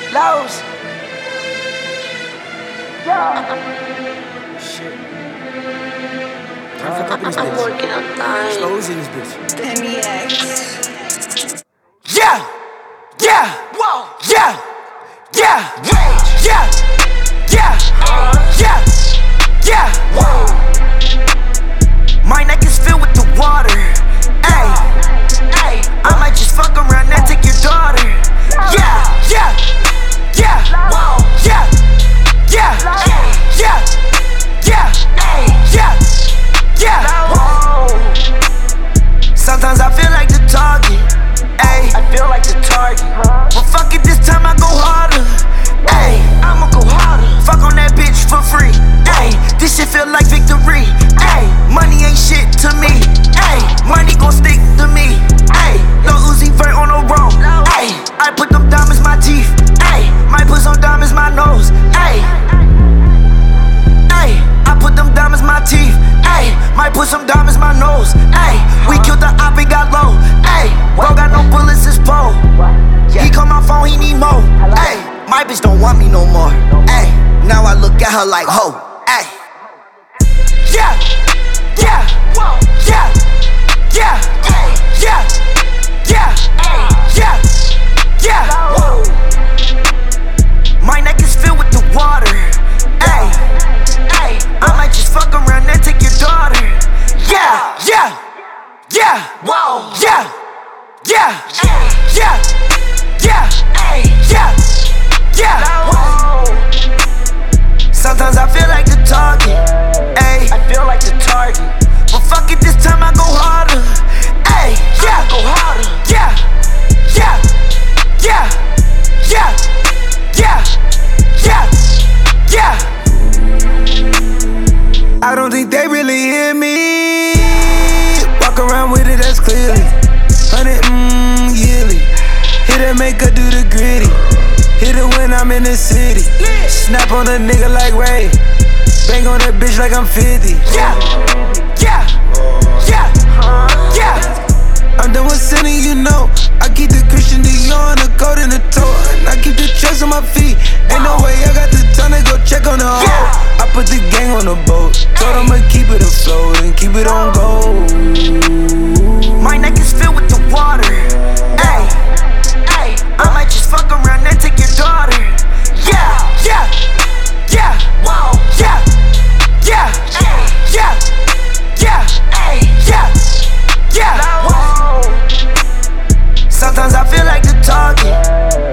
Lowe's. Shit. I'm working on time. Slows in this bitch. MEX. Yeah! Yeah! Whoa! Yeah! Yeah! Yeah! Yeah! Yeah! Yeah! Whoa! My neck is filled with the water. Ayy! Ayy! I might just fuck around and take your daughter. Yeah! Yeah! Yeah! Whoa! Yeah! Yeah! Yeah! Yeah! Yeah! Yeah! Whoa! Sometimes I feel like the target. Ayy, I feel like the target. But fuck it, this time I go harder. Ayy, I'ma go harder. Fuck on that bitch for free. Ayy, this shit feel like victory. Ayy, money ain't shit to me. Ayy, money gon' stick to me. Ayy, no Uzi Vert on the road. Ayy, I put them diamonds my teeth. Ayy, might put some diamonds my nose. Ayy, ayy, I put them diamonds my teeth. Ayy, might put some diamonds my nose. Ayy, we killed the op and got low. Ayy, bro got no bullets, it's pole. He call my phone, he need more. Ayy, my bitch don't want me no more. Ayy, now I look at her like ho. Ayy, yeah, yeah, yeah, yeah, yeah, yeah, yeah, yeah. My neck is filled with the water. Ayy, ayy, I might just fuck around and take your daughter. Yeah, yeah, yeah, whoa, yeah, yeah, yeah, yeah, yeah, yeah, whoa. Sometimes I feel like the target. Ayy, I feel like the target. But fuck it, this time I go harder. Ayy, yeah, go harder. Yeah, yeah, yeah, yeah, yeah, yeah, yeah. I don't think they really hear me. Walk around with it, that's clearly 100 yearly. Hit it, make her do the gritty. Hit it when I'm in the city. Snap on a nigga like Ray. Bang on that bitch like I'm 50. Yeah, yeah, yeah, yeah. I'm done with sinning, you know. I keep the Christian Dior on the coat and the toe. And I keep the chucks on my feet. Ain't no way I got the time to go check on the hoe. I put the gang on the boat. Told I'ma keep it afloat and keep it on go. My neck is filled with the water. Ayy, ayy, I might just fuck around and take your daughter. Yeah, yeah, yeah, whoa, yeah, yeah, yeah, yeah, yeah, yeah, whoa. Sometimes I feel like the target.